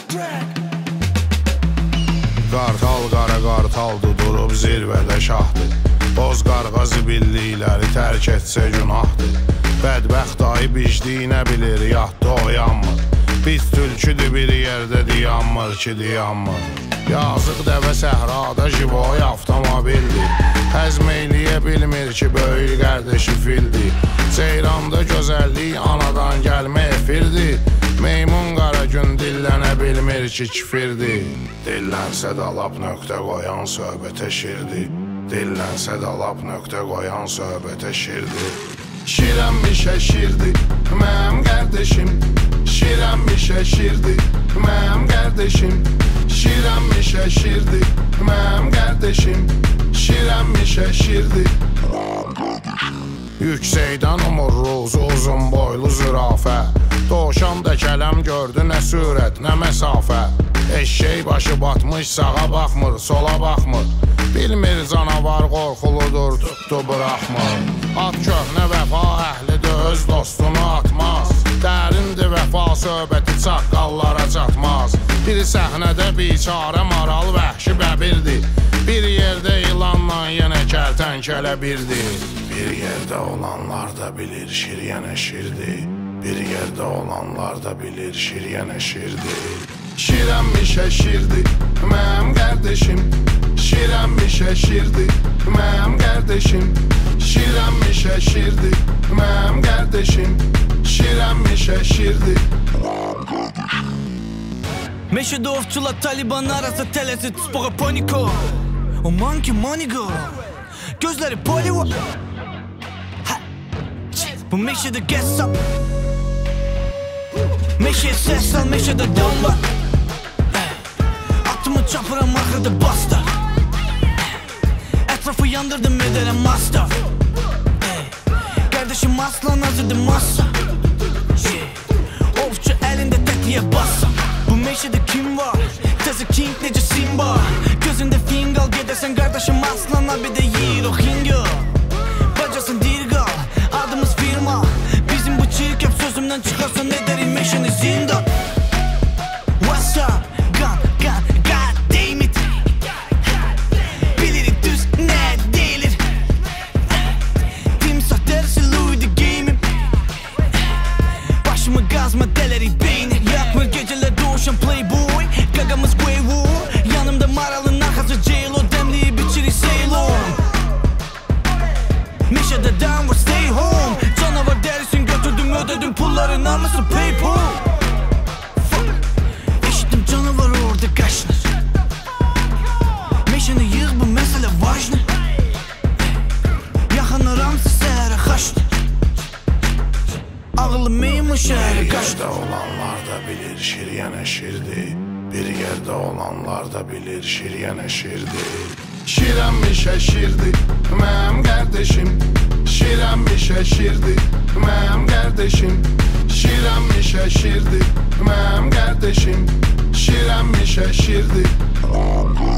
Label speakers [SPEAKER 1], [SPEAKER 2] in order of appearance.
[SPEAKER 1] Qartal, qara qartaldır, durub zirvədə şahdır. Boz qarğa zibillikləri tərk etsə günahdır. Bədbəxt ayı bicdiyinə bilir, yatdı oyanmır. Biz tülküdür bir yerdə diyanmır ki, diyanmır. Yazıq dəvə səhrada jivoy avtomobildir. Həzm eyləyə bilmir ki, böyük qardeşi fildir. Ceyranda gözəllik anadan gəlmə efirdir. Meymun qara gün dillənə bilmir ki, kifirdir. Dillənsə də lap nöqtə qoyan söhbətə şirdir. Dillənsə də lap nöqtə qoyan söhbətə şirdir. Şirənmişə şirdir, mənim qardeşim. Şirənmişə şirdir, mənim qardeşim. Şirənmişə şirdir, mənim qardeşim. Şirənmişə şirdir, mənim qardeşim. Yüksəkdən umur ruzu uzun boylu zürafə. Doğuşan da kələm gördü, nə sürət, nə məsafə. Eşşək başı batmış, sağa baxmır, sola baxmır. Bilmir canavar qorxuludur, tutdu buraxmır. At köhnə vəfa əhlidir, öz dostunu atmaz. Dərindir vəfa söhbəti, çaqqallara çatmaz. Bir səhnədə biçarə maral vəhşi bəbirdir. Bir yerdə ilanla yenə kərtənkələ birdir. Bir yerdə olanlar da bilir şir yenə şirdir. Bir yerdə olanlar da bilir şir yenə şirdir. Şirənmişə şirdir, mənim qardeşim. Şirənmişə şirdir, mənim qardeşim. Şirənmişə şirdir, mənim qardeşim. Şirənmişə şirdir, mənim qardeşim.
[SPEAKER 2] Meşədə ovçular Taliban arası tələsi tüsboğa paniko. O monkey manigo, gözləri Bollywood. Bu meşədə qəssab. Meşəyə səs sal, meşədə dam var. Atımı çapıram, axırda basta. Ətrafı yandırdım, edərəm mastaf. Qardeşim aslan hazırdı masa. Ovçu əlində təkliyə bassa. Bu meşədə kim var? Təzə king necə Simba. Gözündə fingal, gedəsən qardeşim aslan. Abi də yiyir o hingo. Bacasın dirgal, adımız firma. Bizim bu çirkəb sözümdən çıxarsan edərik meşəni zindan. What's up? Gun, god damn it. Bilirik düz nə deyilir. Timsah dərsi Louis the game'im. Başımı qazma dələrik beyni. Yatmır gecələr doğuşan playboy. Qaqamız Quavo. Yanımda maralın axası J-Lo. Dəmliyi biçirik Ceylon. Meşədə down var stay home. Canavar dərisin götürdüm, ödədim pulları namusu PayPal. Eşitdim canavar orada qaşınır. Meşəni yığ, bu məsələ vajnı. Yaxanıram səhərə xaşdı. Ağıllı meymun şəhərə qaşdı.
[SPEAKER 1] Bir yerdə olanlar da bilir şir yenə şirdir. Bir yerdə olanlar da bilir şir yenə şirdir. Şirənmişə şirdir, mənim qardeşim. Şirənmişə şirdir, mənim qardeşim. Şirənmişə şirdir, mənim qardeşim. Şirənmişə şirdir, mənim qardeşim.